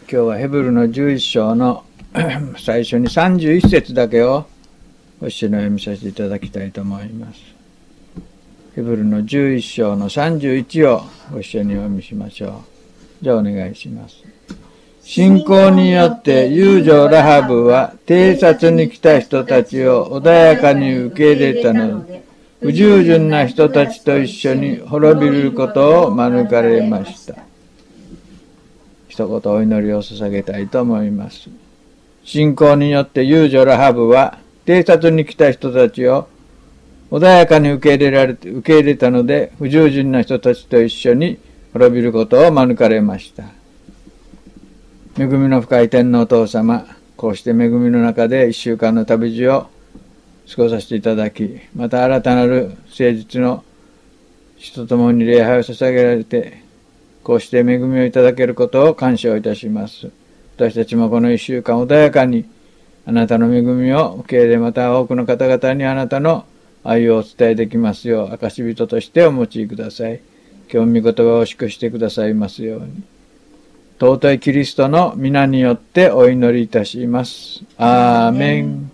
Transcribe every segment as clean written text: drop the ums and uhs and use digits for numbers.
今日はヘブルの11章の最初に31節だけをご一緒に読みさせていただきたいと思います。ヘブルの11章の31をご一緒に読みしましょう。じゃあお願いします。信仰によって遊女ラハブは偵察に来た人たちを穏やかに受け入れたので、不従順な人たちと一緒に滅びることを免れました。一言お祈りを捧げたいと思います。信仰によって遊女ラハブは偵察に来た人たちを穏やかに受け入れたので、不従順な人たちと一緒に滅びることを免れました。恵みの深い天のお父様、こうして恵みの中で一週間の旅路を過ごさせていただき、また新たなる誠実の人と共に礼拝を捧げられて、こうして恵みをいただけることを感謝をいたします。私たちもこの一週間穏やかにあなたの恵みを受け入れ、また多くの方々にあなたの愛をお伝えできますよう、証人としてお持ちください。今日御言葉を祝してくださいますように。尊いキリストの皆によってお祈りいたします。アーメン。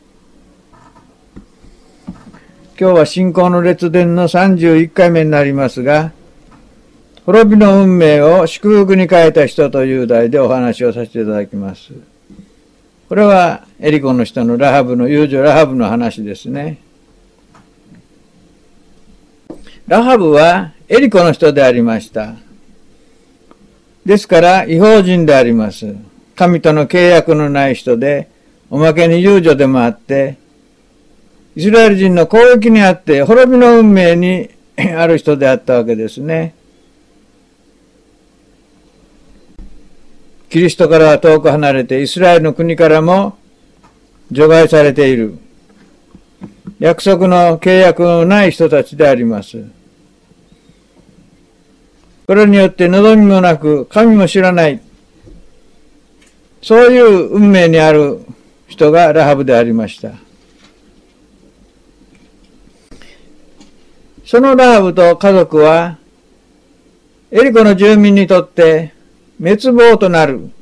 今日は信仰の列伝の31回目になりますが、滅びの運命を祝福に変えた人という題でお話をさせていただきます。これはエリコの人の遊女ラハブの話ですね。ラハブはエリコの人でありました。ですから異邦人であります。神との契約のない人で、おまけに遊女でもあって、イスラエル人の攻撃にあって滅びの運命にある人であったわけですね。キリストからは遠く離れて、イスラエルの国からも除外されている。約束の契約のない人たちであります。これによって望みもなく、神も知らない。そういう運命にある人がラハブでありました。そのラハブと家族は、エリコの住民にとって滅亡となる。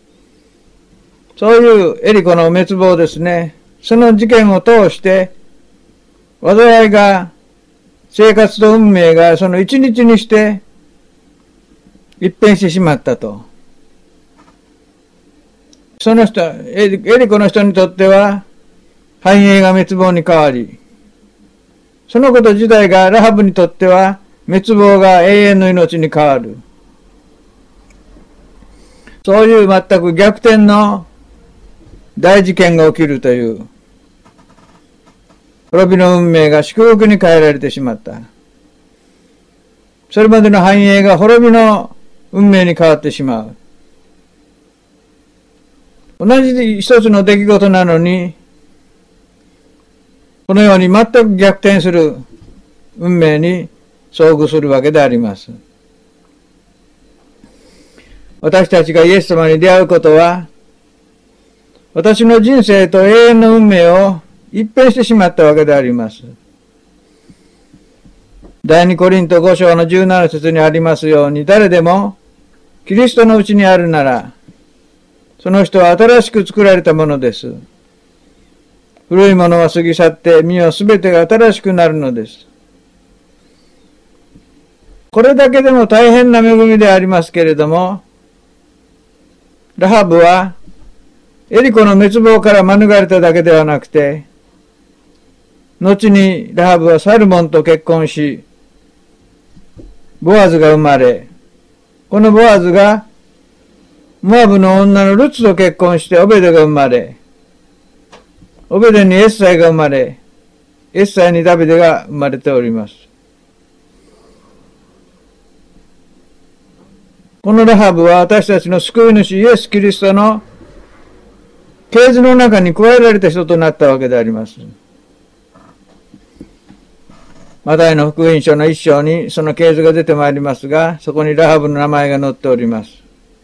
そういうエリコの滅亡ですね。その事件を通して、災いが、生活と運命がその一日にして一変してしまったと。その人、エリコの人にとっては、繁栄が滅亡に変わり、そのこと自体がラハブにとっては、滅亡が永遠の命に変わる。そういう全く逆転の大事件が起きるという、滅びの運命が祝福に変えられてしまった。それまでの繁栄が滅びの運命に変わってしまう。同じ一つの出来事なのに、このように全く逆転する運命に遭遇するわけであります。私たちがイエス様に出会うことは、私の人生と永遠の運命を一変してしまったわけであります。第二コリント5章の17節にありますように、誰でもキリストのうちにあるなら、その人は新しく作られたものです。古いものは過ぎ去って、身はすべてが新しくなるのです。これだけでも大変な恵みでありますけれども、ラハブはエリコの滅亡から免れただけではなくて、後にラハブはサルモンと結婚し、ボアズが生まれ、このボアズがモアブの女のルツと結婚してオベデが生まれ、オベデにエッサイが生まれ、エッサイにダビデが生まれております。このラハブは私たちの救い主イエス・キリストの系図の中に加えられた人となったわけであります。マタイの福音書の一章にその系図が出てまいりますが、そこにラハブの名前が載っております。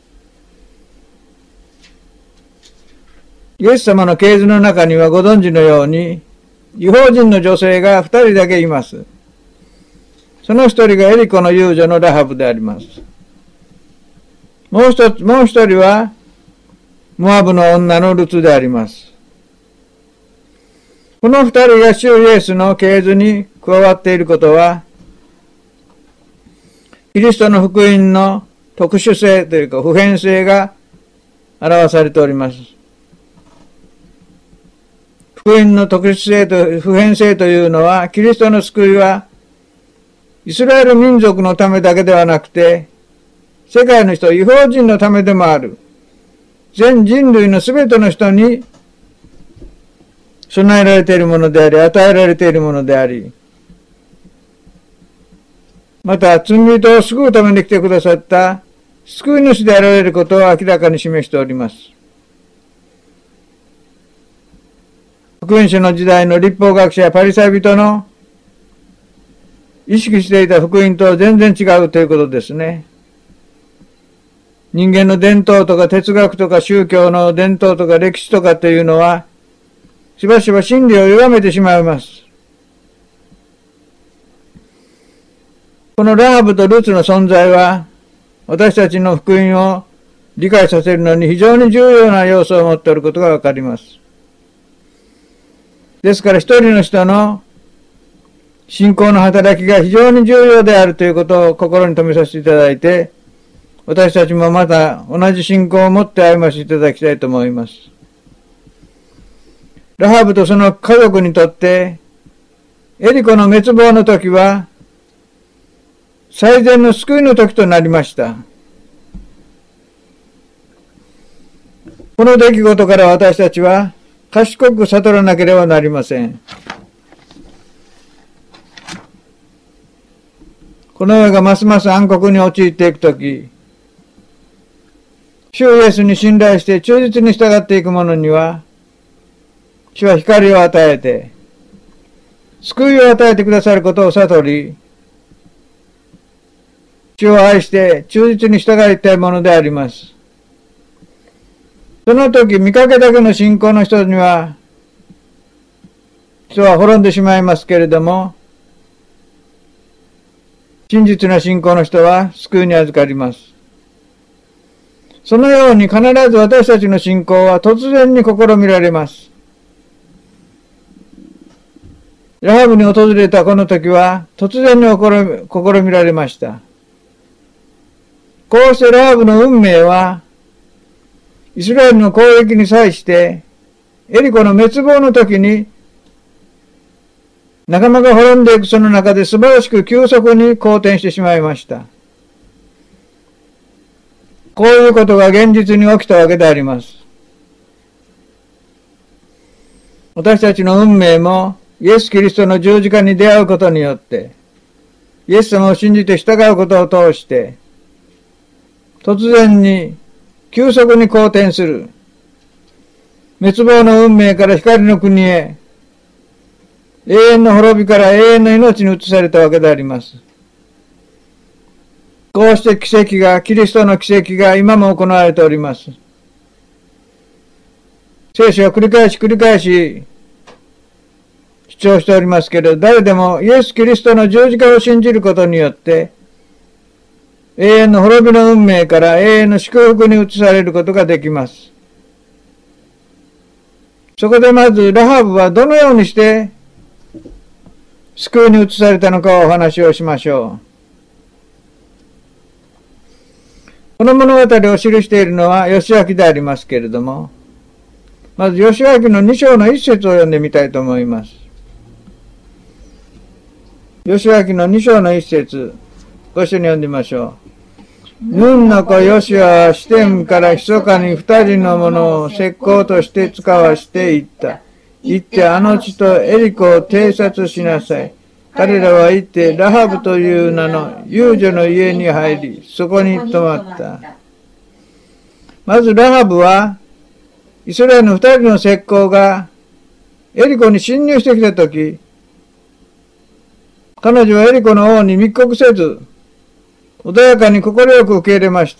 イエス様の系図の中にはご存知のように、異邦人の女性が2人だけいます。その1人がエリコの遊女のラハブであります。もう一人はモアブの女のルツであります。この二人が主イエスの系図に加わっていることは、キリストの福音の特殊性というか普遍性が表されております。福音の特殊性と普遍性というのは、キリストの救いはイスラエル民族のためだけではなくて、世界の人、異邦人のためでもある。全人類のすべての人に備えられているものであり、与えられているものであり、また罪人を救うために来てくださった救い主であられることを明らかに示しております。福音書の時代の立法学者やパリサイ人の意識していた福音とは全然違うということですね。人間の伝統とか哲学とか宗教の伝統とか歴史とかというのは、しばしば真理を歪めてしまいます。このラハブとルツの存在は、私たちの福音を理解させるのに非常に重要な要素を持っていることがわかります。ですから一人の人の信仰の働きが非常に重要であるということを心に留めさせていただいて、私たちもまた同じ信仰を持って歩ませていただきたいと思います。ラハブとその家族にとって、エリコの滅亡の時は、最善の救いの時となりました。この出来事から私たちは、賢く悟らなければなりません。この世がますます暗黒に陥っていくとき、主イエスに信頼して忠実に従っていく者には、主は光を与えて、救いを与えてくださることを悟り、主を愛して忠実に従いたいものであります。その時、見かけだけの信仰の人には、人は滅んでしまいますけれども、真実な信仰の人は救いに預かります。そのように必ず私たちの信仰は突然に試みられます。ラハブに訪れたこの時は突然に試みられました。こうしてラハブの運命は、イスラエルの攻撃に際して、エリコの滅亡の時に、仲間が滅んでいくその中で素晴らしく急速に好転してしまいました。こういうことが現実に起きたわけであります。私たちの運命もイエス・キリストの十字架に出会うことによって、イエス様を信じて従うことを通して、突然に急速に好転する、滅亡の運命から光の国へ、永遠の滅びから永遠の命に移されたわけであります。こうして奇跡が、キリストの奇跡が今も行われております。聖書は繰り返し主張しておりますけれど、誰でもイエス・キリストの十字架を信じることによって、永遠の滅びの運命から永遠の祝福に移されることができます。そこでまず、ラハブはどのようにして救いに移されたのかをお話をしましょう。この物語を記しているのは義明でありますけれども、まず義明の2章の1節を読んでみたいと思います。義明の2章の1節、ご一緒に読んでみましょう。ヌンの子ヨシュアはシテムから密かに2人の者を石膏として使わしていった。行ってあの地とエリコを偵察しなさい。彼らは行ってラハブという名の遊女の家に入り、そこに泊まった。まずラハブは、イスラエルの2人の石膏がエリコに侵入してきたとき、彼女はエリコの王に密告せず、穏やかに快く受け入れました。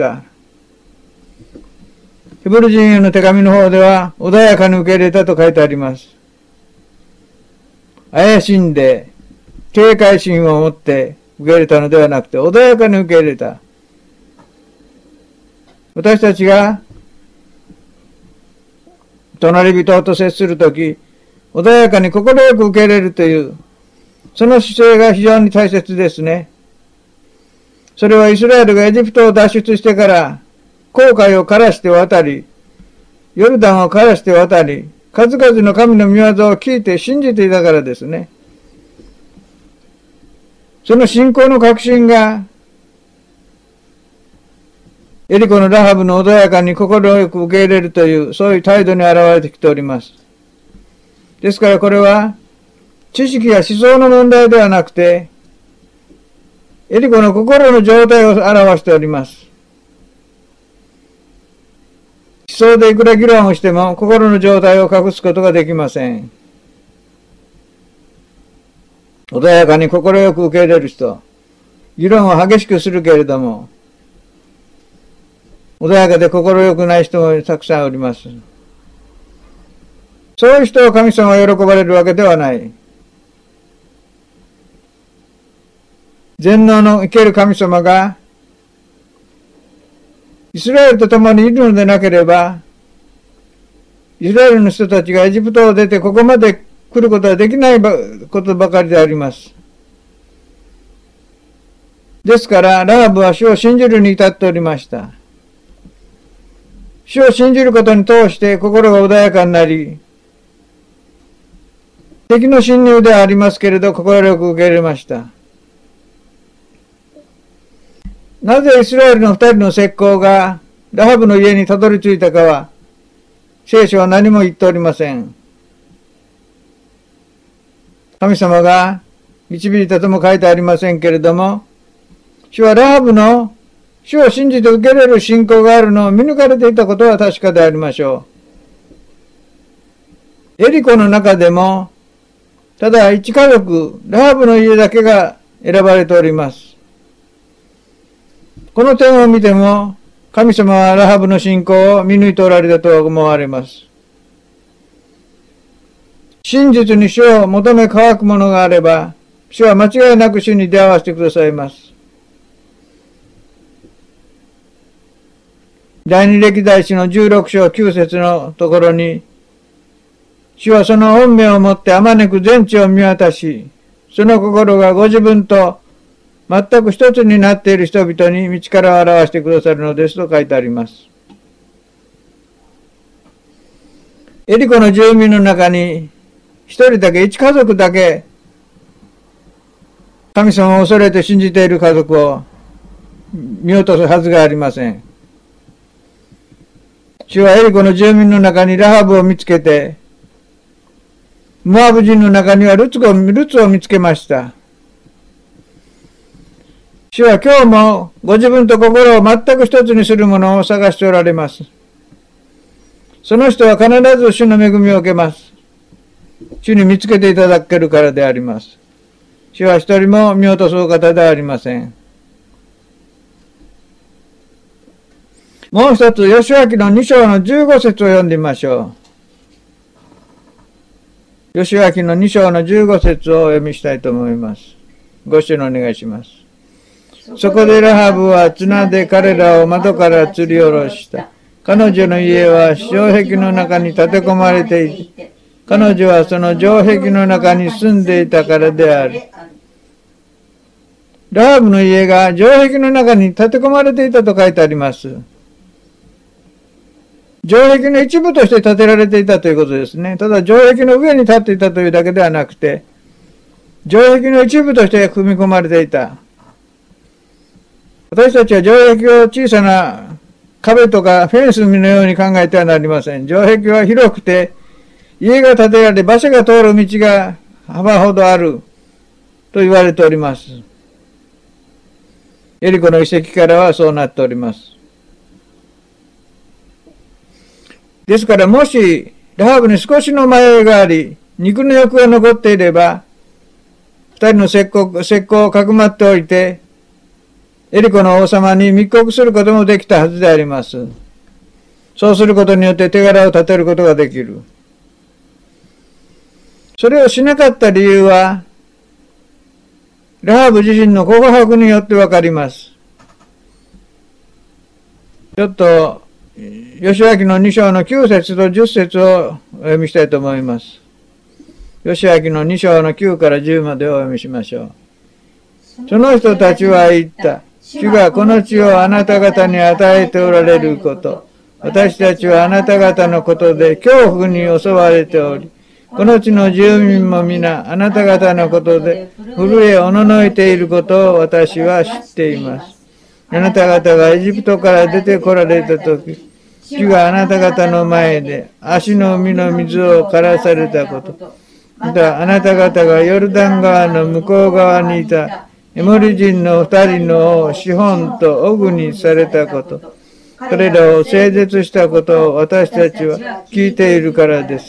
ヘブル人への手紙の方では、穏やかに受け入れたと書いてあります。怪しんで、警戒心を持って受け入れたのではなくて、穏やかに受け入れた。私たちが隣人と接するとき、穏やかに快く受け入れるという、その姿勢が非常に大切ですね。それはイスラエルがエジプトを脱出してから、紅海を枯らして渡り、ヨルダンを枯らして渡り、数々の神の御業を聞いて信じていたからですね。その信仰の確信が、エリコのラハブの穏やかに快く受け入れるという、そういう態度に現れてきております。ですからこれは、知識や思想の問題ではなくて、エリコの心の状態を表しております。思想でいくら議論をしても、心の状態を隠すことができません。穏やかに快く受け入れる人、議論を激しくするけれども、穏やかで快くない人もたくさんおります。そういう人を神様が喜ばれるわけではない。全能の生ける神様が、イスラエルと共にいるのでなければ、イスラエルの人たちがエジプトを出てここまで来ることはできないことばかりであります。ですから、ラハブは主を信じるに至っておりました。主を信じることに通して心が穏やかになり、敵の侵入ではありますけれど、快く受け入れました。なぜイスラエルの二人の石膏がラハブの家にたどり着いたかは、聖書は何も言っておりません。神様が導いたとも書いてありませんけれども、主はラハブの主を信じて受け入れる信仰があるのを見抜かれていたことは確かでありましょう。エリコの中でも、ただ一家族、ラハブの家だけが選ばれております。この点を見ても、神様はラハブの信仰を見抜いておられたと思われます。真実に主を求め乾くものがあれば、主は間違いなく主に出会わせてくださいます。第二歴代史の16章9節のところに、主はその恩命をもってあまねく全地を見渡し、その心がご自分と全く一つになっている人々に道からを表してくださるのですと書いてあります。エリコの住民の中に一人だけ、一家族だけ、神様を恐れて信じている家族を見落とすはずがありません。主はエリコの住民の中にラハブを見つけて、モアブ人の中にはルツを見つけました。主は今日もご自分と心を全く一つにするものを探しておられます。その人は必ず主の恵みを受けます。主に見つけていただけるからであります。主は一人も見落とすお方ではありません。もう一つ、ヨシュア記の2章の15節を読んでみましょう。ヨシュア記の2章の15節をお読みしたいと思います。ご視聴お願いします。そこでラハブは綱で彼らを窓から吊り下ろした。彼女の家は城壁の中に立て込まれていて、彼女はその城壁の中に住んでいたからである。ラハブの家が城壁の中に立て込まれていたと書いてあります。城壁の一部として建てられていたということですね。ただ城壁の上に立っていたというだけではなくて、城壁の一部として組み込まれていた。私たちは城壁を小さな壁とかフェンスのように考えてはなりません。城壁は広くて、家が建てられ、馬車が通る道が幅ほどあると言われております。エリコの遺跡からはそうなっております。ですからもし、ラハブに少しの迷いがあり、肉の欲が残っていれば、二人の石膏をかくまっておいて、エリコの王様に密告することもできたはずであります。そうすることによって手柄を立てることができる。それをしなかった理由は、ラハブ自身の告白によってわかります。ちょっと吉明の2章の9節と10節をお読みしたいと思います。吉明の2章の9から10までをお読みしましょう。その人たちは言った。主がこの地をあなた方に与えておられること。私たちはあなた方のことで恐怖に襲われており、この地の住民も皆あなた方のことで震えおののいていることを私は知っています。あなた方がエジプトから出てこられたとき、主があなた方の前で足の海の水を枯らされたこと、またあなた方がヨルダン川の向こう側にいたエモリ人の2人の王シホンとオグにされたこと、彼らを整絶したことを私たちは聞いているからです。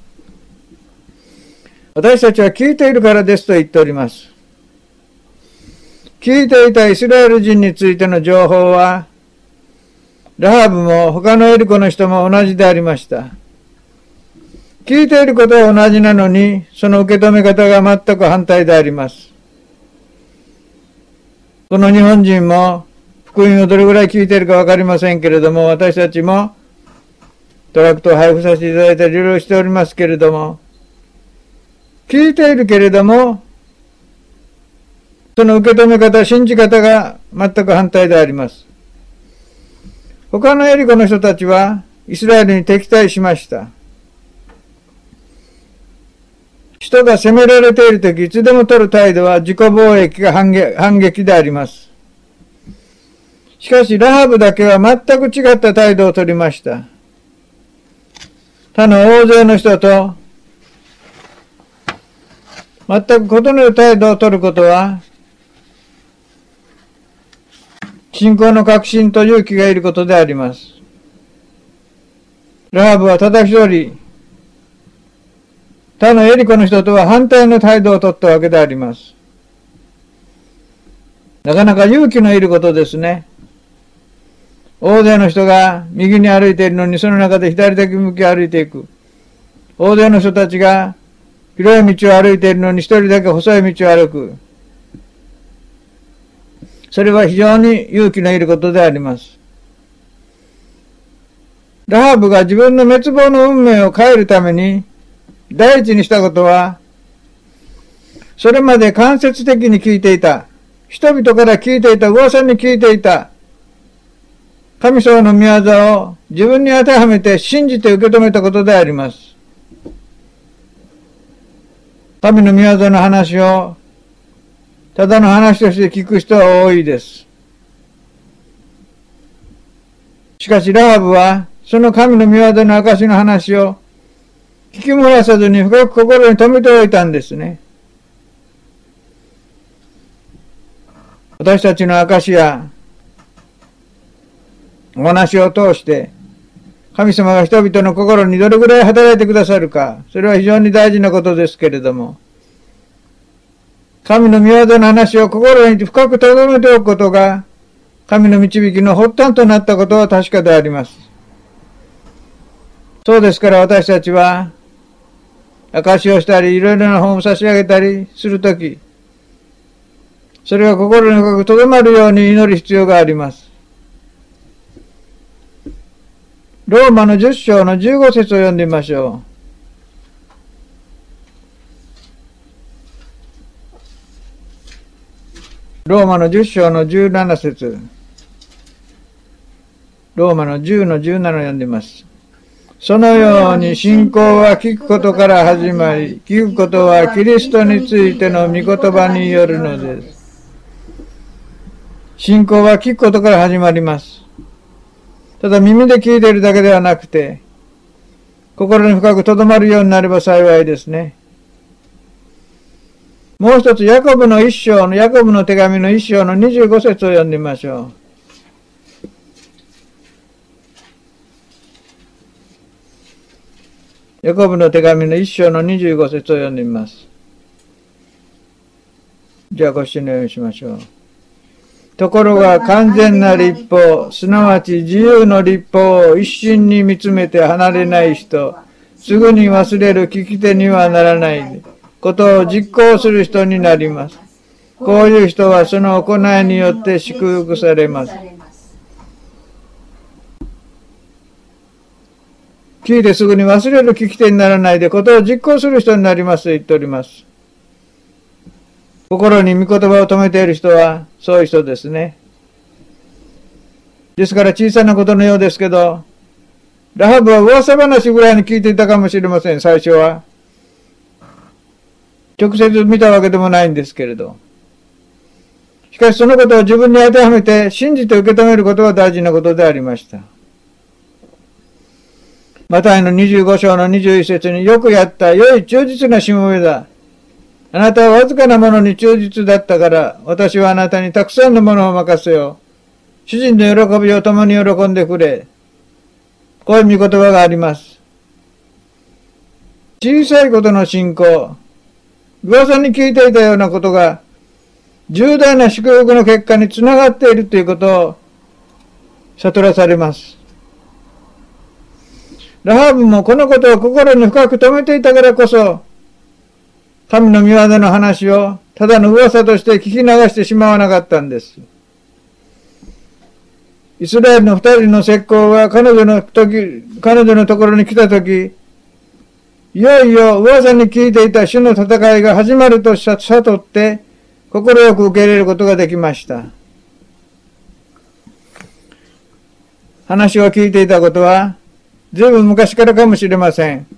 私たちは聞いているからですと言っております。聞いていたイスラエル人についての情報は、ラハブも他のエリコの人も同じでありました。聞いていることは同じなのに、その受け止め方が全く反対であります。この日本人も、福音をどれぐらい聞いているか分かりませんけれども、私たちもトラクトを配布させていただいていろいろしておりますけれども、聞いているけれども、その受け止め方、信じ方が全く反対であります。他のエリコの人たちはイスラエルに敵対しました。人が責められているとき、いつでも取る態度は自己防衛が反撃であります。しかし、ラハブだけは全く違った態度を取りました。他の大勢の人と全く異なる態度を取ることは、信仰の確信と勇気がいることであります。ラハブは叩き通り、他のエリコの人とは反対の態度を取ったわけであります。なかなか勇気のいることですね。大勢の人が右に歩いているのに、その中で左だけ向き歩いていく。大勢の人たちが広い道を歩いているのに、一人だけ細い道を歩く。それは非常に勇気のいることであります。ラハブが自分の滅亡の運命を変えるために、第一にしたことは、それまで間接的に聞いていた、人々から聞いていた、噂に聞いていた、神様の御業を自分に当てはめて信じて受け止めたことであります。神の御業の話をただの話として聞く人は多いです。しかしラハブはその神の御業の証の話を聞き漏らさずに深く心に留めておいたんですね。私たちの証やお話を通して神様が人々の心にどれぐらい働いてくださるか、それは非常に大事なことですけれども、神の御業の話を心に深く留めておくことが神の導きの発端となったことは確かであります。そうですから私たちは証しをしたりいろいろな本を差し上げたりするとき、それが心に深く留まるように祈る必要があります。ローマの10章の15節を読んでみましょう。ローマの10章の17節。ローマの10の17を読んでみます。そのように信仰は聞くことから始まり、聞くことはキリストについての御言葉によるのです。信仰は聞くことから始まります。ただ耳で聞いているだけではなくて、心に深く留まるようになれば幸いですね。もう一つ、ヤコブの手紙の一章の25節を読んでみましょう。ヤコブの手紙の一章の25節を読んでみます。じゃあご一緒に読みしましょう。ところが完全な律法、すなわち自由の律法を一心に見つめて離れない人、すぐに忘れる聞き手にはならないことを実行する人になります。こういう人はその行いによって祝福されます。 聞いてすぐに忘れる聞き手にならないで、ことを実行する人になりますと言っております。心に御言葉を留めている人は、そういう人ですね。ですから小さなことのようですけど、ラハブは噂話ぐらいに聞いていたかもしれません、最初は。直接見たわけでもないんですけれど。しかしそのことを自分に当てはめて信じて受け止めることが大事なことでありました。マタイの25章の21節に、よくやった、良い忠実なしもべだ。あなたはわずかなものに忠実だったから、私はあなたにたくさんのものを任せよう。主人の喜びを共に喜んでくれ。こういう御言葉があります。小さいことの信仰、噂に聞いていたようなことが、重大な祝福の結果につながっているということを悟らされます。ラハブもこのことを心に深く留めていたからこそ、神の御業の話をただの噂として聞き流してしまわなかったんです。イスラエルの二人の石膏が彼女のところに来たとき、いよいよ噂に聞いていた主の戦いが始まると悟って、快く受け入れることができました。話を聞いていたことは、ずいぶん昔からかもしれません。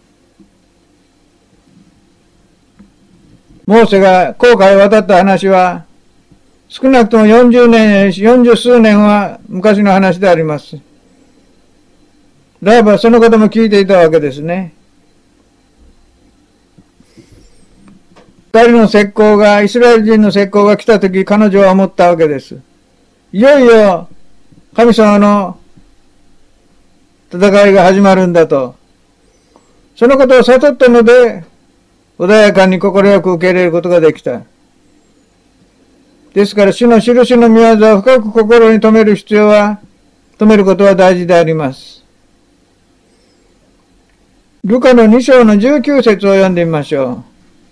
モーセが航海を渡った話は、少なくとも40数年は昔の話であります。ラハブはそのことも聞いていたわけですね。二人の石膏が、イスラエル人の石膏が来たとき、彼女は思ったわけです。いよいよ、神様の戦いが始まるんだと。そのことを悟ったので、穏やかに快く受け入れることができた。ですから、主の印の御業を深く心に留めることは大事であります。ルカの2章の19節を読んでみましょ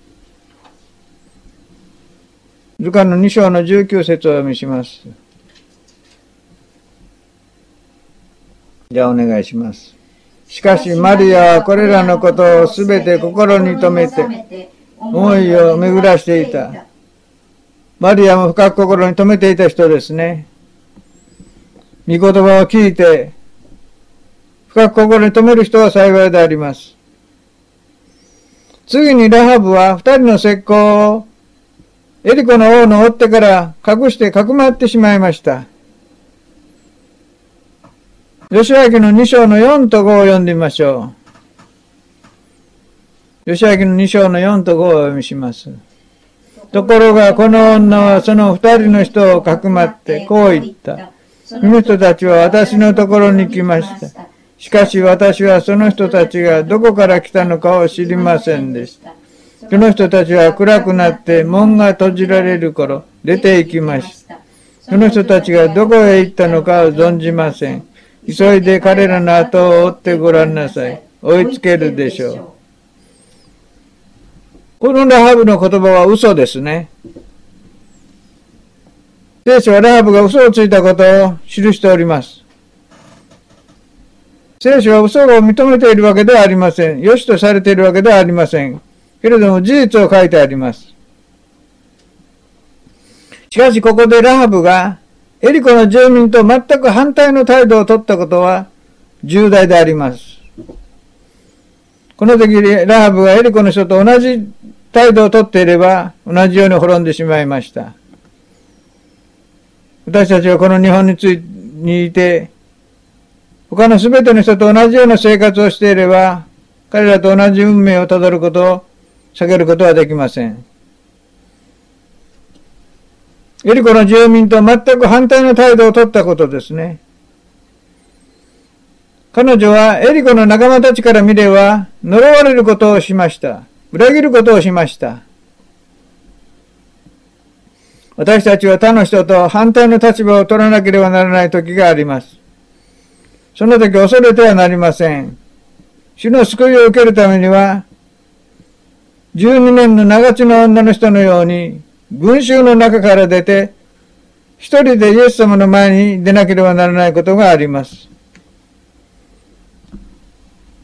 う。ルカの2章の19節をお読みします。じゃあお願いします。しかしマリアはこれらのことをすべて心に留めて思いを巡らしていた。マリアも深く心に留めていた人ですね。御言葉を聞いて深く心に留める人は幸いであります。次にラハブは二人の石膏をエリコの王の追ってから隠してかくまってしまいました。ヨシュア記の2章の4と5を読んでみましょう。ヨシュア記の2章の4と5をお読みします。ところがこの女はその二人の人をかくまってこう言った。その人たちは私のところに来ました。しかし私はその人たちがどこから来たのかを知りませんでした。その人たちは暗くなって門が閉じられる頃出て行きました。その人たちがどこへ行ったのかを存じません。急いで彼らの後を追ってごらんなさい。追いつけるでしょう。このラハブの言葉は嘘ですね。聖書はラハブが嘘をついたことを記しております。聖書は嘘を認めているわけではありません。良しとされているわけではありません。けれども事実を書いてあります。しかしここでラハブがエリコの住民と全く反対の態度を取ったことは重大であります。この時ラハブがエリコの人と同じ態度を取っていれば同じように滅んでしまいました。私たちはこの日本にいて他のすべての人と同じような生活をしていれば彼らと同じ運命をたどることを避けることはできません。エリコの住民と全く反対の態度を取ったことですね。彼女はエリコの仲間たちから見れば呪われることをしました。裏切ることをしました。私たちは他の人と反対の立場を取らなければならない時があります。その時恐れてはなりません。主の救いを受けるためには、12年の長血の女の人のように、群衆の中から出て、一人でイエス様の前に出なければならないことがあります。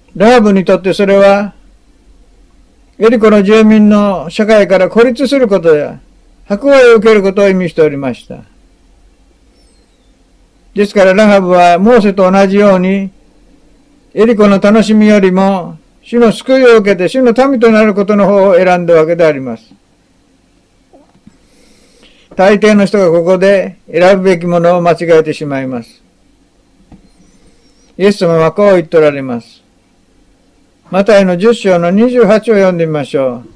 ラハブにとってそれは、エリコの住民の社会から孤立することや、迫害を受けることを意味しておりました。ですからラハブはモーセと同じように、エリコの楽しみよりも、主の救いを受けて主の民となることの方を選んだわけであります。大抵の人がここで選ぶべきものを間違えてしまいます。イエス様はこう言っておられます。マタイの10章の28を読んでみましょう。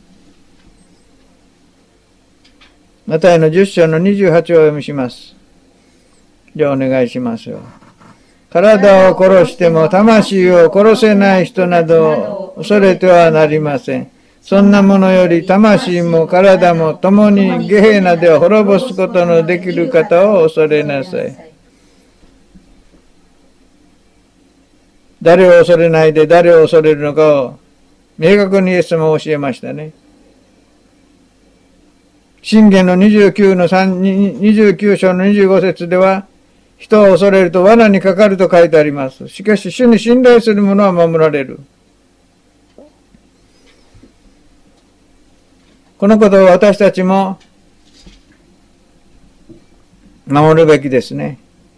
マタイの10章の28をお読みします。じゃあお願いしますよ。体を殺しても魂を殺せない人などを恐れてはなりません。そんなものより魂も体も共にゲヘナで滅ぼすことのできる方を恐れなさい。誰を恐れないで誰を恐れるのかを明確にイエス様は教えましたね。箴言の29章の25節では、人を恐れると罠にかかると書いてあります。しかし主に信頼する者は守られる。このことを私たちも守るべきですね。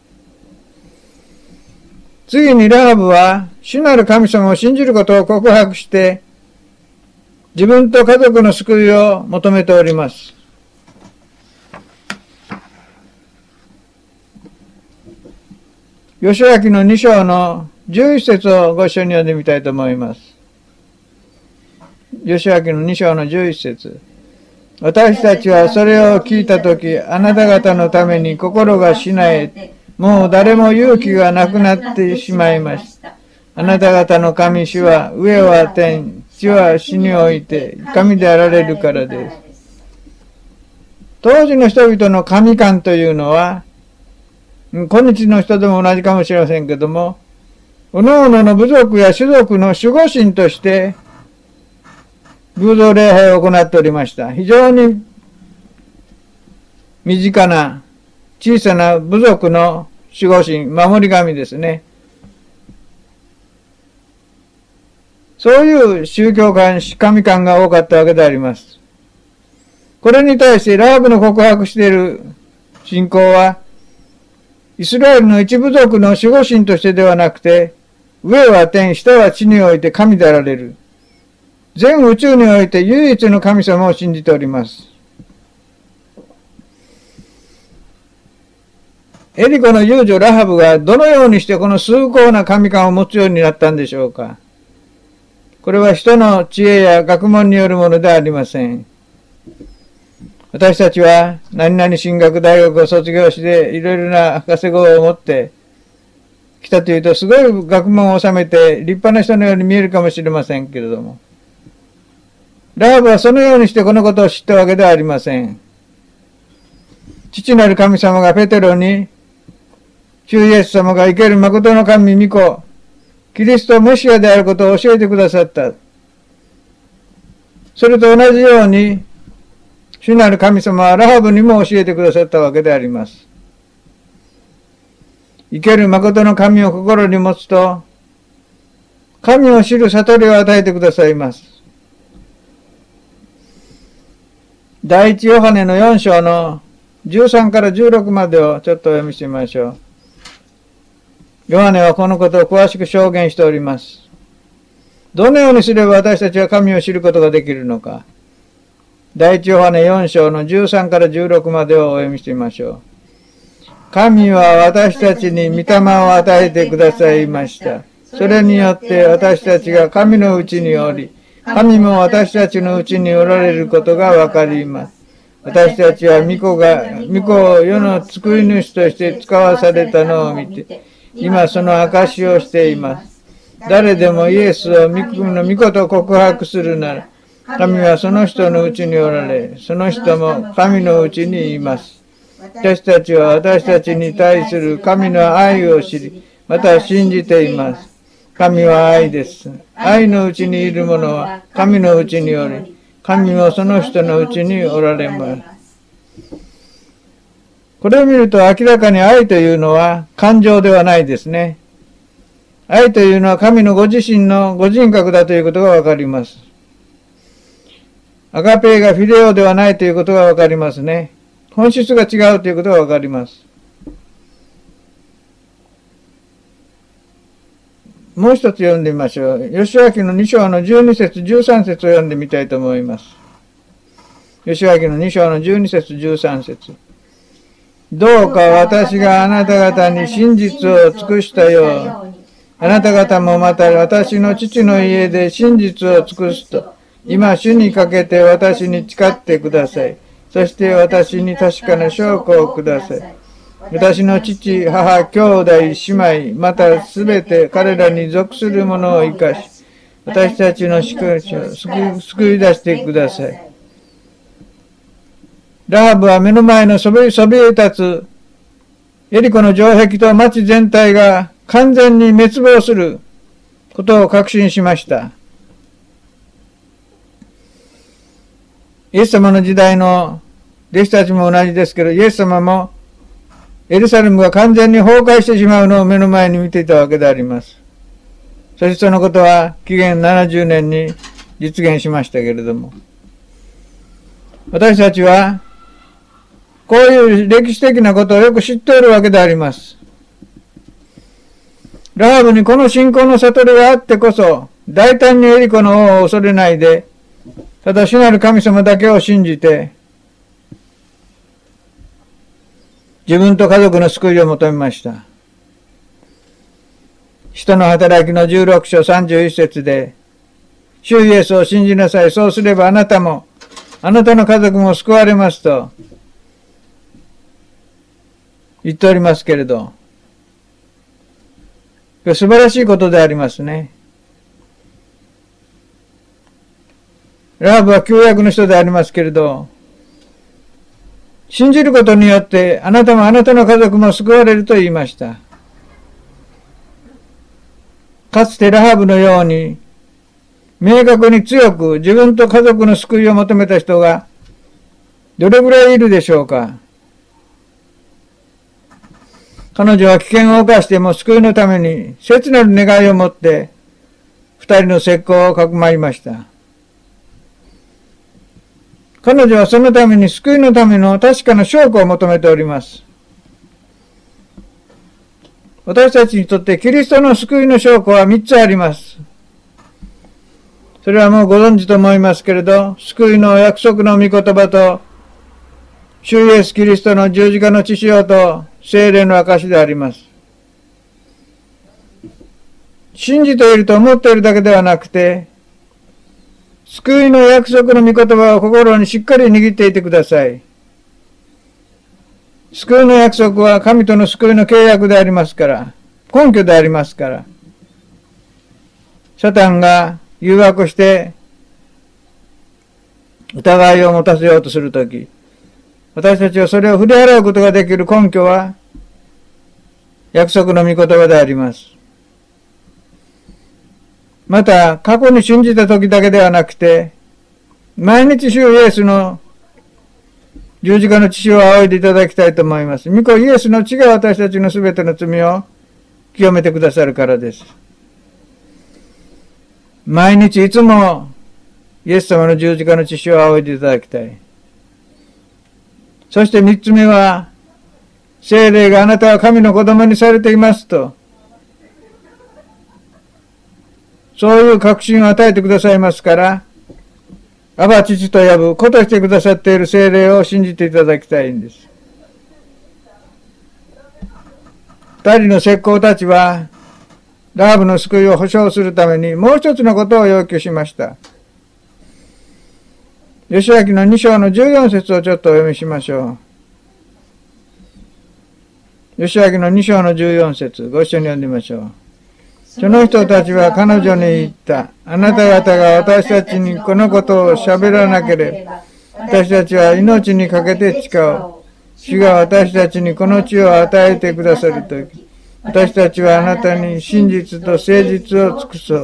次にラハブは主なる神様を信じることを告白して自分と家族の救いを求めております。ヨシュア記の2章の11節をご一緒に読んでみたいと思います。ヨシュア記の2章の11節。私たちはそれを聞いたとき、あなた方のために心がしなえ、もう誰も勇気がなくなってしまいました。あなた方の神主は上は天、地は地において神であられるからです。当時の人々の神観というのは、今日の人でも同じかもしれませんけども、各々の部族や種族の守護神として偶像礼拝を行っておりました。非常に身近な小さな部族の守護神、守り神ですね。そういう宗教観、神観が多かったわけであります。これに対してラハブの告白している信仰は、イスラエルの一部族の守護神としてではなくて、上は天、下は地において神であられる。全宇宙において唯一の神様を信じております。エリコの遊女ラハブがどのようにしてこの崇高な神観を持つようになったんでしょうか。これは人の知恵や学問によるものではありません。私たちは何々進学大学を卒業していろいろな博士号を持ってきたというとすごい学問を収めて立派な人のように見えるかもしれませんけれども、ラハブはそのようにしてこのことを知ったわけではありません。父なる神様がペテロに主イエス様が生ける誠の神御子キリストメシアであることを教えてくださった。それと同じように主なる神様はラハブにも教えてくださったわけであります。生ける誠の神を心に持つと、神を知る悟りを与えてくださいます。第一ヨハネの4章の13から16までをちょっとお読みしてみましょう。ヨハネはこのことを詳しく証言しております。どのようにすれば私たちは神を知ることができるのか。第一ヨハネ4章の13から16までをお読みしてみましょう。神は私たちに御霊を与えてくださいました。それによって私たちが神のうちにおり、神も私たちのうちにおられることがわかります。私たちは御子を世の救い主として使わされたのを見て、今その証しをしています。誰でもイエスを御子と告白するなら、神はその人のうちにおられ、その人も神のうちにいます。私たちは私たちに対する神の愛を知り、また信じています。神は愛です。愛のうちにいる者は神のうちにおり、神もその人のうちにおられます。これを見ると明らかに愛というのは感情ではないですね。 愛というのは神のご自身のご人格だということがわかります。アガペーがフィレオではないということがわかりますね。本質が違うということがわかります。もう一つ読んでみましょう。義明の2章の12節13節を読んでみたいと思います。義明の2章の12節13節。どうか私があなた方に真実を尽くしたように、あなた方もまた私の父の家で真実を尽くすと、今主にかけて私に誓ってください。そして私に確かな証拠をください。私の父、母、兄弟、姉妹、またすべて彼らに属するものを生かし、私たちの救い出してください。ラハブは目の前のそびえ立つエリコの城壁と町全体が完全に滅亡することを確信しました。イエス様の時代の弟子たちも同じですけど、イエス様もエルサレムが完全に崩壊してしまうのを目の前に見ていたわけであります。そしてそのことは紀元70年に実現しましたけれども、私たちはこういう歴史的なことをよく知っておるわけであります。ラハブにこの信仰の悟りがあってこそ、大胆にエリコの王を恐れないで、ただ主なる神様だけを信じて、自分と家族の救いを求めました。使徒の働きの16章31節で、主イエスを信じなさい。そうすればあなたも、あなたの家族も救われますと言っておりますけれど、素晴らしいことでありますね。ラハブは旧約の人でありますけれど、信じることによってあなたもあなたの家族も救われると言いました。かつてラハブのように明確に強く自分と家族の救いを求めた人がどれぐらいいるでしょうか。彼女は危険を冒しても救いのために切なる願いを持って二人の石膏をかくまいました。彼女はそのために救いのための確かな証拠を求めております。私たちにとってキリストの救いの証拠は3つあります。それはもうご存知と思いますけれど、救いの約束の御言葉と、主イエスキリストの十字架の血潮と聖霊の証であります。信じていると思っているだけではなくて、救いの約束の御言葉を心にしっかり握っていてください。救いの約束は神との救いの契約でありますから、根拠でありますから、サタンが誘惑して疑いを持たせようとするとき、私たちはそれを振り払うことができる根拠は約束の御言葉であります。また、過去に信じた時だけではなくて、毎日主イエスの十字架の血を仰いでいただきたいと思います。御子イエスの血が私たちのすべての罪を清めてくださるからです。毎日いつもイエス様の十字架の血を仰いでいただきたい。そして三つ目は、聖霊があなたは神の子供にされていますと、そういう確信を与えてくださいますから、アバ父と呼ぶ子としてくださっている聖霊を信じていただきたいんです。二人の石膏たちは、ラハブの救いを保証するためにもう一つのことを要求しました。義明の2章の14節をちょっとお読みしましょう。義明の2章の14節、ご一緒に読んでみましょう。その人たちは彼女に言った。あなた方が私たちにこのことを喋らなければ、私たちは命にかけて誓おう。主が私たちにこの地を与えてくださるとき、私たちはあなたに真実と誠実を尽くそう。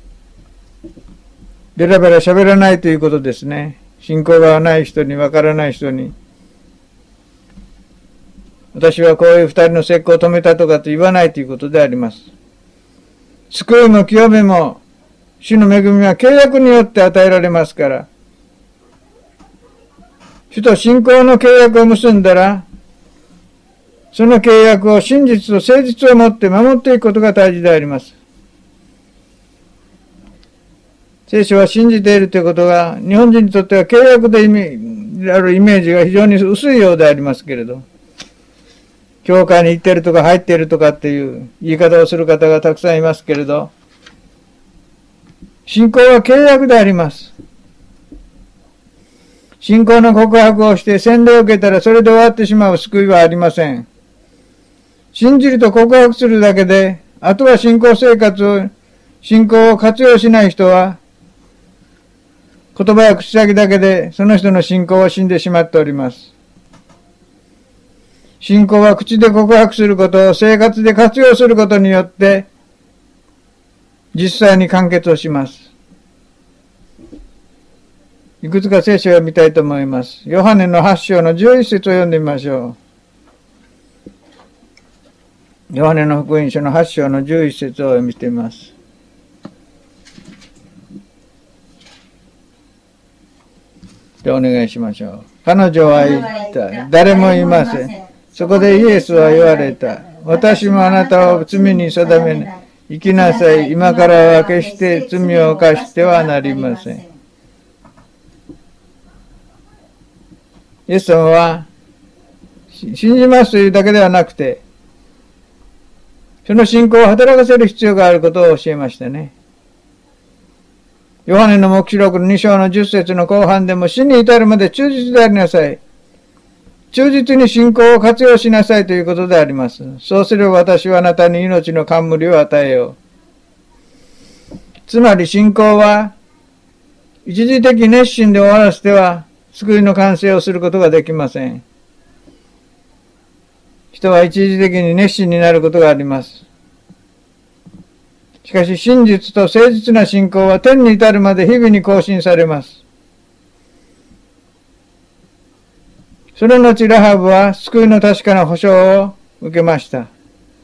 ベラベラ喋らないということですね。信仰がない人に、わからない人に。私はこういう二人の石膏を止めたとかと言わないということであります。 救いも清めも、主の恵みは契約によって与えられますから、主と信仰の契約を結んだら、その契約を真実と誠実をもって守っていくことが大事であります。聖書は信じているということが、日本人にとっては契約であるイメージが非常に薄いようでありますけれど、教会に行っているとか入っているとかっていう言い方をする方がたくさんいますけれど、信仰は契約であります。信仰の告白をして洗礼を受けたらそれで終わってしまう救いはありません。信じると告白するだけで、あとは信仰を活用しない人は、言葉や口先だけでその人の信仰は死んでしまっております。信仰は口で告白することを生活で活用することによって実際に完結をします。いくつか聖書を読みたいと思います。ヨハネの8章の11節を読んでみましょう。ヨハネの福音書の8章の11節を読みています。でお願いしましょう。彼女は言った。誰もいません。そこでイエスは言われた。私もあなたを罪に定めない。生きなさい。今からは決して罪を犯してはなりません。イエス様は信じますというだけではなくて、その信仰を働かせる必要があることを教えましたね。ヨハネの黙示録の2章の10節の後半でも、死に至るまで忠実でありなさい。忠実に信仰を活用しなさいということであります。そうすれば私はあなたに命の冠を与えよう。つまり信仰は、一時的熱心で終わらせては、救いの完成をすることができません。人は一時的に熱心になることがあります。しかし真実と誠実な信仰は天に至るまで日々に更新されます。その後ラハブは救いの確かな保証を受けました。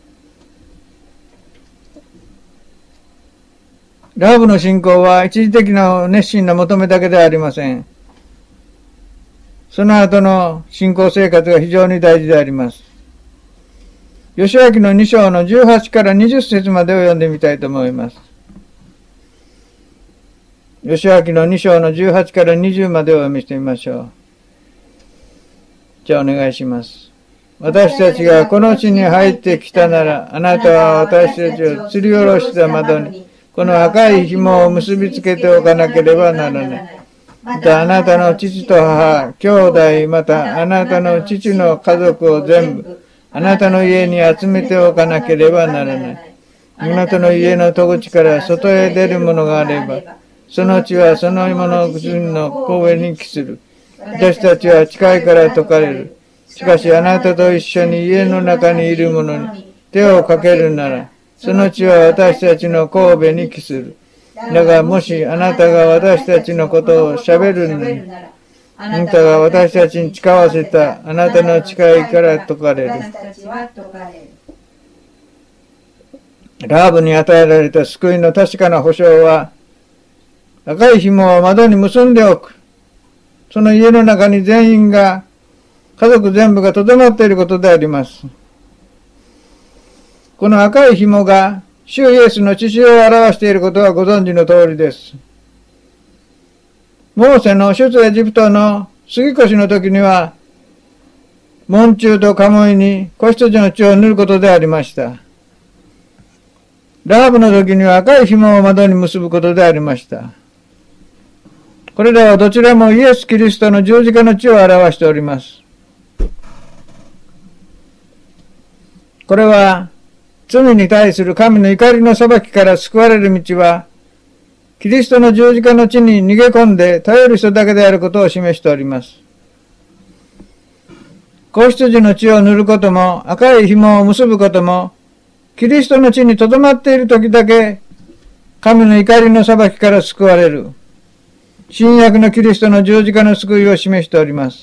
ラハブの信仰は一時的な熱心な求めだけではありません。その後の信仰生活が非常に大事であります。ヨシュア記の2章の18から20節までを読んでみたいと思います。ヨシュア記の2章の18から20までを読みしてみましょう。じゃあお願いします。私たちがこの地に入ってきたなら、あなたは私たちを吊り下ろした窓に、この赤い紐を結びつけておかなければならない。またあなたの父と母、兄弟、またあなたの父の家族を全部、あなたの家に集めておかなければならない。あなたの家の戸口から外へ出るものがあれば、その地はその者の神戸に帰する。私たちは近いから解かれる。しかしあなたと一緒に家の中にいる者に手をかけるなら、その地は私たちの神戸に帰する。だがもしあなたが私たちのことを喋るのに、あなたが私たちに誓わせたあなたの誓いから解かれる。ラハブに与えられた救いの確かな保証は、赤い紐を窓に結んでおく。その家の中に全員が、家族全部が留まっていることであります。この赤い紐が、主イエスの血潮を表していることはご存知の通りです。モーセの出エジプトの杉越の時には、門柱と鴨居に子羊の血を塗ることでありました。ラハブの時には赤い紐を窓に結ぶことでありました。これらはどちらもイエス・キリストの十字架の血を表しております。これは、罪に対する神の怒りの裁きから救われる道は、キリストの十字架の地に逃げ込んで頼る人だけであることを示しております。子羊の血を塗ることも、赤い紐を結ぶことも、キリストの地に留まっている時だけ、神の怒りの裁きから救われる、新約のキリストの十字架の救いを示しております。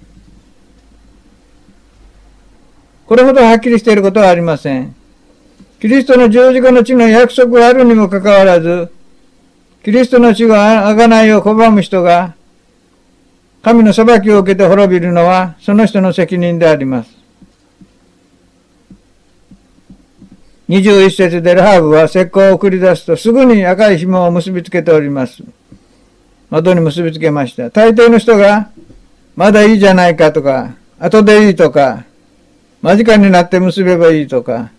これほどはっきりしていることはありません。 キリストの十字架の地の約束があるにもかかわらず、キリストの地が贖いを拒む人が、神の裁きを受けて滅びるのは、その人の責任であります。21節でラハブは石膏を送り出すと、すぐに赤い紐を結びつけております。窓に結びつけました。大抵の人が、まだいいじゃないかとか、後でいいとか、間近になって結べばいいとか、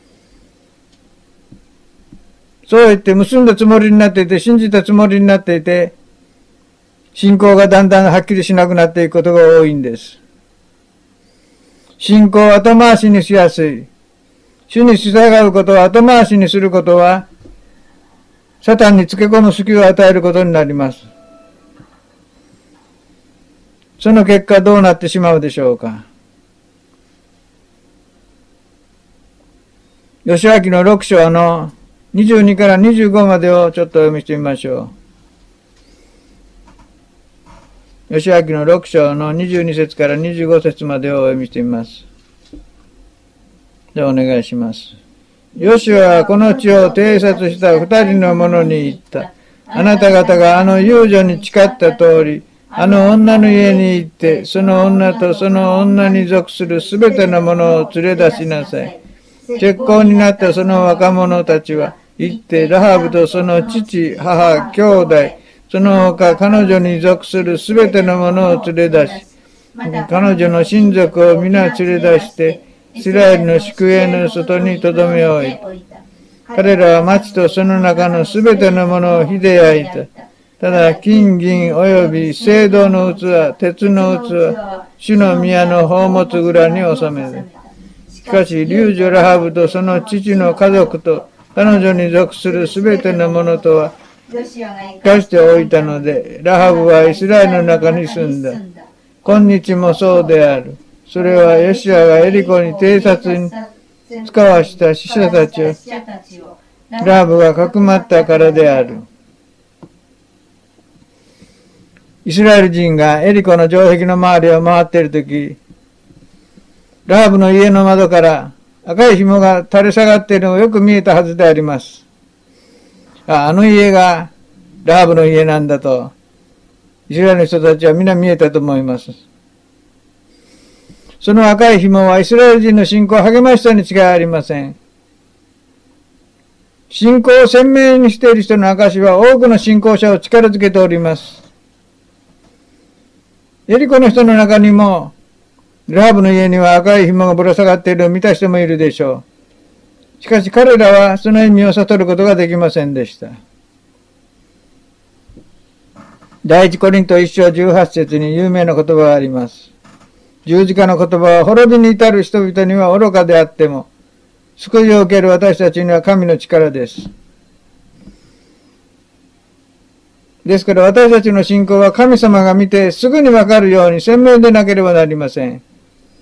そう言って結んだつもりになっていて、信じたつもりになっていて、信仰がだんだんはっきりしなくなっていくことが多いんです。信仰を後回しにしやすい。主に従うことを後回しにすることは、サタンにつけ込む隙を与えることになります。その結果どうなってしまうでしょうか。義明の6章の22から25までをちょっとお読みしてみましょう。義明の6章の22節から25節までをお読みしてみます。ではお願いします。ヨシュアはこの地を偵察した2人の者に言った。あなた方があの遊女に誓った通り、あの女の家に行って、その女とその女に属するすべてのものを連れ出しなさい。結婚になったその若者たちは、行ってラハブとその父、母、兄弟、その他彼女に属するすべてのものを連れ出し、彼女の親族を皆連れ出して、イスラエルの宿営の外に留め置いた。彼らは町とその中のすべてのものを火で焼いた。ただ、金銀及び青銅の器、鉄の器、主の宮の宝物蔵に収める。しかし、流女ラハブとその父の家族と彼女に属するすべてのものとは生かしておいたので、ラハブはイスラエルの中に住んだ。今日もそうである。それはヨシュアがエリコに偵察に使わした死者たちをラハブがかくまったからである。イスラエル人がエリコの城壁の周りを回っているとき、ラハブの家の窓から赤い紐が垂れ下がっているのがよく見えたはずであります。あの家がラハブの家なんだと、イスラエルの人たちは皆見えたと思います。その赤い紐はイスラエル人の信仰を励ましたに違いありません。信仰を鮮明にしている人の証は多くの信仰者を力づけております。エリコの人の中にも、ラハブの家には赤い紐がぶら下がっているのを見た人もいるでしょう。しかし彼らはその意味を悟ることができませんでした。第一コリント1章18節に有名な言葉があります。十字架の言葉は滅びに至る人々には愚かであっても、救いを受ける私たちには神の力です。ですから私たちの信仰は神様が見てすぐにわかるように鮮明でなければなりません。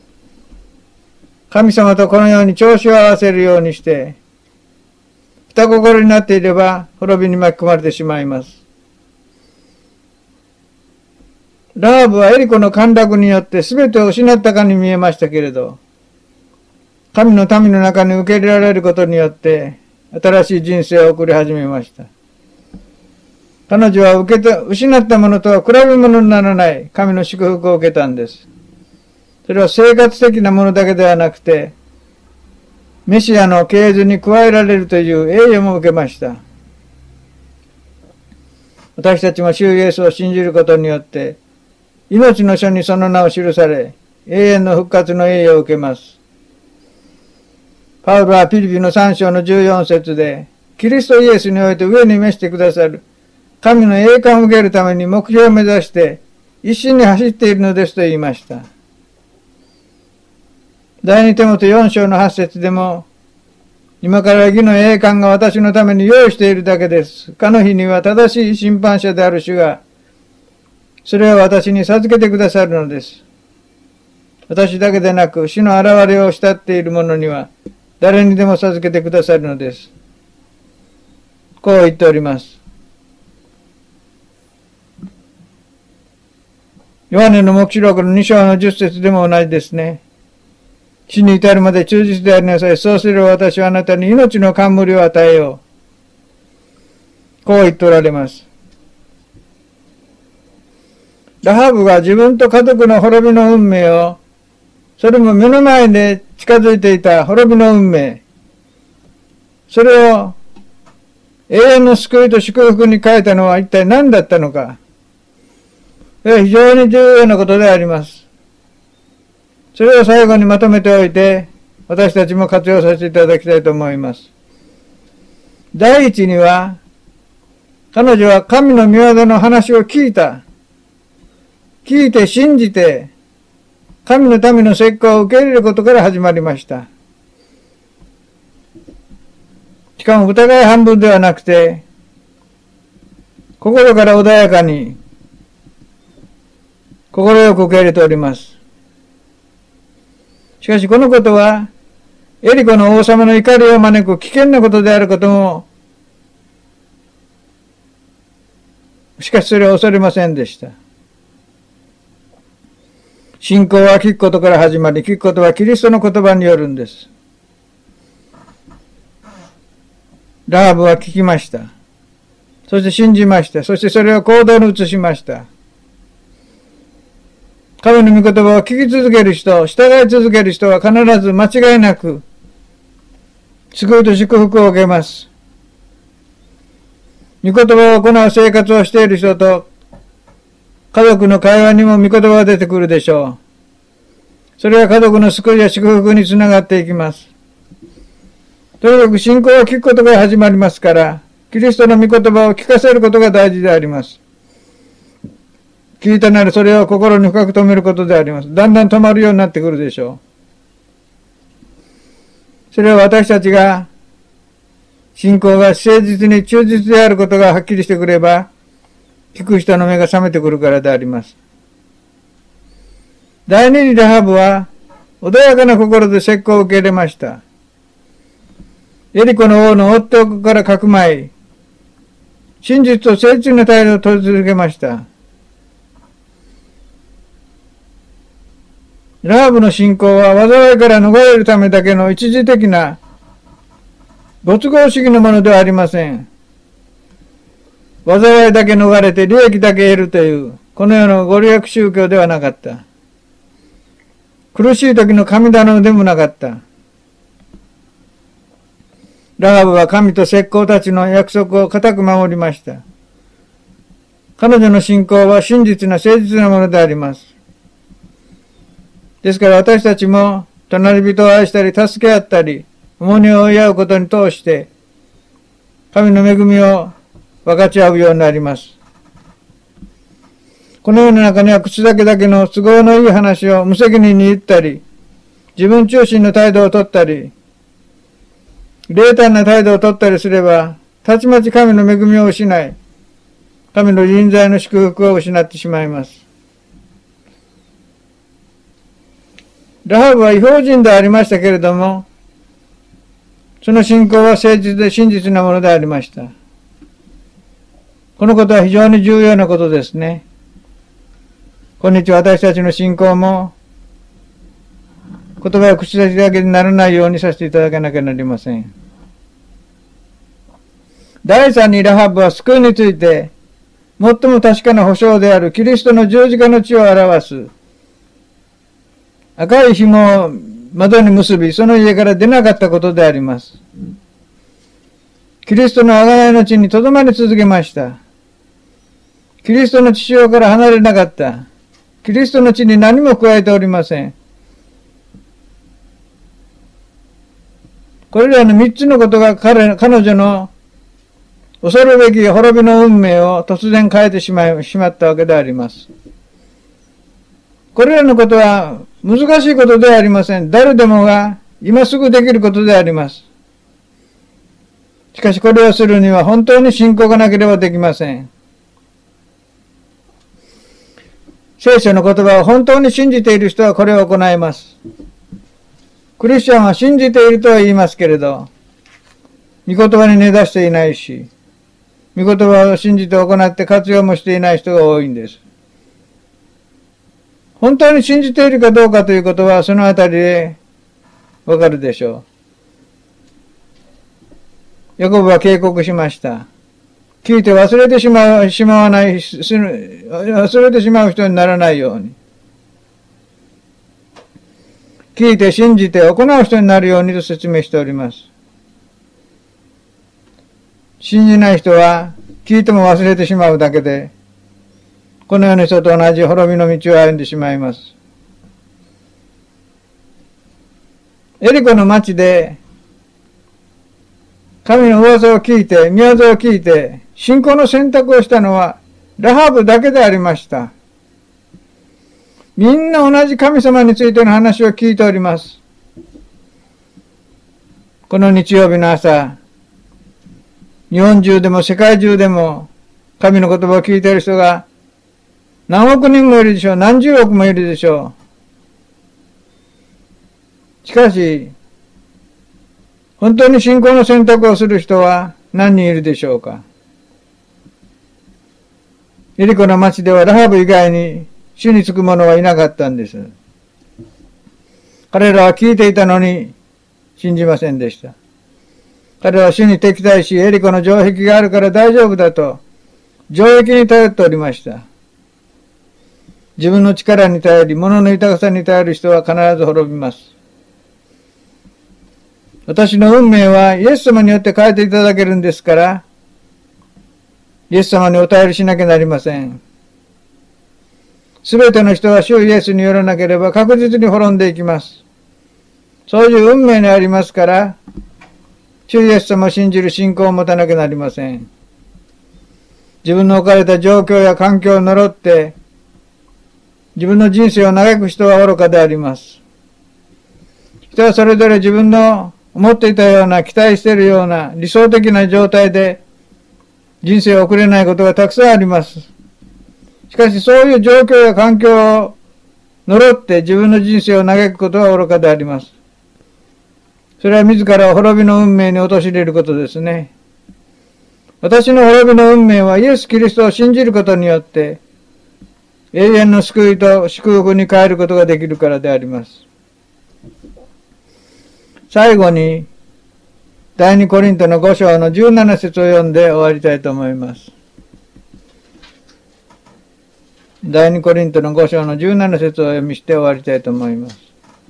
神様とこのように調子を合わせるようにして、二心になっていれば滅びに巻き込まれてしまいます。ラハブはエリコの陥落によって全てを失ったかに見えましたけれど、神の民の中に受け入れられることによって新しい人生を送り始めました。彼女は失ったものとは比べ物にならない神の祝福を受けたんです。それは生活的なものだけではなくて、メシアの系図に加えられるという栄誉も受けました。私たちも主イエスを信じることによって、命の書にその名を記され、永遠の復活の栄誉を受けます。パウロはピリピの3章の14節で、キリストイエスにおいて上に召してくださる神の栄冠を受けるために目標を目指して一心に走っているのですと言いました。第二テモテ4章の8節でも、今から義の栄冠が私のために用意しているだけです。かの日には正しい審判者である主が、それを私に授けてくださるのです。私だけでなく、主の現れを慕っている者には、誰にでも授けてくださるのです。こう言っております。ヨハネの黙示録の2章の10節でも同じですね。 死に至るまで忠実でありなさい。そうすれば私はあなたに命の冠を与えよう。こう言っておられます。ラハブが自分と家族の滅びの運命を、それも目の前で近づいていた滅びの運命、それを永遠の救いと祝福に変えたのは一体何だったのか。非常に重要なことであります。それを最後にまとめておいて、私たちも活用させていただきたいと思います。第一には、彼女は神の御業の話を聞いた。聞いて信じて、神の民の説教を受け入れることから始まりました。しかも疑い半分ではなくて、心から穏やかに、心よく受け入れております。しかしこのことは、エリコの王様の怒りを招く危険なことであることも、しかしそれは恐れませんでした。信仰は聞くことから始まり、聞くことはキリストの言葉によるんです。ラハブは聞きました。そして信じました。そしてそれを行動に移しました。神の御言葉を聞き続ける人、従い続ける人は必ず間違いなく、救いと祝福を受けます。御言葉を行う生活をしている人と、家族の会話にも御言葉が出てくるでしょう。それは家族の救いや祝福につながっていきます。とにかく信仰を聞くことが始まりますから、キリストの御言葉を聞かせることが大事であります。聞いたならそれを心に深く留めることであります。だんだん止まるようになってくるでしょう。それは私たちが、信仰が誠実に忠実であることがはっきりしてくれば、聞く人の目が覚めてくるからであります。第二にラハブは、穏やかな心で説教を受け入れました。エリコの王の夫からかくまい、真実と誠実な態度を取り続けました。ラハブの信仰は災いから逃れるためだけの一時的な没後主義のものではありません。災いだけ逃れて利益だけ得るという、この世のご利益宗教ではなかった。苦しい時の神頼みでもなかった。ラハブは神と石膏たちの約束を固く守りました。彼女の信仰は真実な誠実なものであります。ですから私たちも隣人を愛したり助け合ったり重荷を負い合うことに通して神の恵みを分かち合うようになります。この世の中には口だけの都合のいい話を無責任に言ったり自分中心の態度をとったり冷淡な態度をとったりすればたちまち神の恵みを失い神の臨在の祝福を失ってしまいます。ラハブは異邦人でありましたけれども、その信仰は誠実で真実なものでありました。このことは非常に重要なことですね。今日私たちの信仰も、言葉や口先だけにならないようにさせていただかなきゃなりません。第三にラハブは救いについて、最も確かな保証であるキリストの十字架の地を表す、赤い紐を窓に結び、その家から出なかったことであります。キリストの贖いの地にとどまり続けました。キリストの血潮から離れなかった。キリストの地に何も加えておりません。これらの三つのことが彼女の恐るべき滅びの運命を突然変えてしまったわけであります。これらのことは難しいことではありません。誰でもが今すぐできることであります。しかしこれをするには本当に信仰がなければできません。聖書の言葉を本当に信じている人はこれを行います。クリスチャンは信じているとは言いますけれど、御言葉に根ざしていないし、御言葉を信じて行って活用もしていない人が多いんです。本当に信じているかどうかということは、そのあたりでわかるでしょう。ヤコブは警告しました。聞いて忘れてしまう人にならないように。聞いて信じて行う人になるようにと説明しております。信じない人は聞いても忘れてしまうだけで、この世の人と同じ滅びの道を歩んでしまいます。エリコの町で神の噂を聞いて、御業を聞いて、信仰の選択をしたのはラハブだけでありました。みんな同じ神様についての話を聞いております。この日曜日の朝、日本中でも世界中でも神の言葉を聞いている人が何億人もいるでしょう。何十億もいるでしょう。しかし、本当に信仰の選択をする人は何人いるでしょうか。エリコの町ではラハブ以外に主につく者はいなかったんです。彼らは聞いていたのに信じませんでした。彼らは主に敵対し、エリコの城壁があるから大丈夫だと、城壁に頼っておりました。自分の力に頼り、物の豊かさに頼る人は必ず滅びます。私の運命はイエス様によって変えていただけるんですから、イエス様にお頼りしなきゃなりません。すべての人は主イエスによらなければ確実に滅んでいきます。そういう運命にありますから、主イエス様を信じる信仰を持たなきゃなりません。自分の置かれた状況や環境を呪って、自分の人生を嘆く人は愚かであります。人はそれぞれ自分の思っていたような、期待しているような理想的な状態で人生を送れないことがたくさんあります。しかしそういう状況や環境を呪って自分の人生を嘆くことは愚かであります。それは自らを滅びの運命に陥れることですね。私の滅びの運命はイエス・キリストを信じることによって永遠の救いと祝福に変えることができるからであります。最後に第二コリントの5章の17節を読んで終わりたいと思います。第二コリントの5章の17節を読みして終わりたいと思います。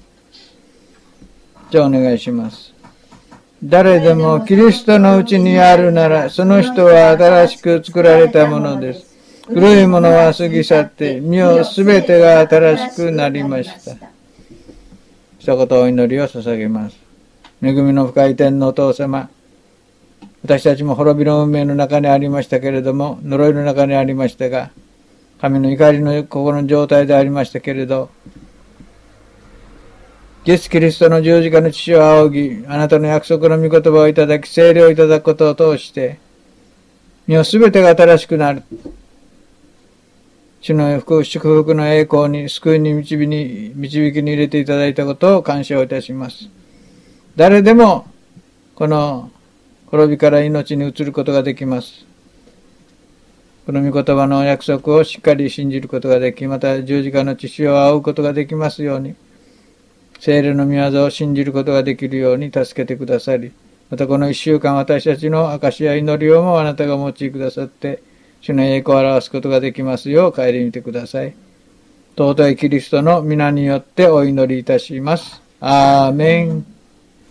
じゃあお願いします。誰でもキリストのうちにあるなら、その人は新しく作られたものです。古いものは過ぎ去って、身をすべてが新しくなりました。一言お祈りを捧げます。恵みの深い天のお父様、私たちも滅びの運命の中にありましたけれども、呪いの中にありましたが、神の怒りの心の状態でありましたけれど、イエス・キリストの十字架の父を仰ぎ、あなたの約束の御言葉をいただき、聖霊をいただくことを通して、身をすべてが新しくなる。主の祝福の栄光に、救いに導きに入れていただいたことを感謝をいたします。誰でも、この滅びから命に移ることができます。この御言葉の約束をしっかり信じることができ、また十字架の父を仰ぐことができますように、聖霊の御業を信じることができるように助けてくださり、またこの一週間私たちの証しや祈りをもあなたがお持ちくださって、主の栄光を表すことができますよう帰り見てください。尊いキリストの皆によってお祈りいたします。アーメン。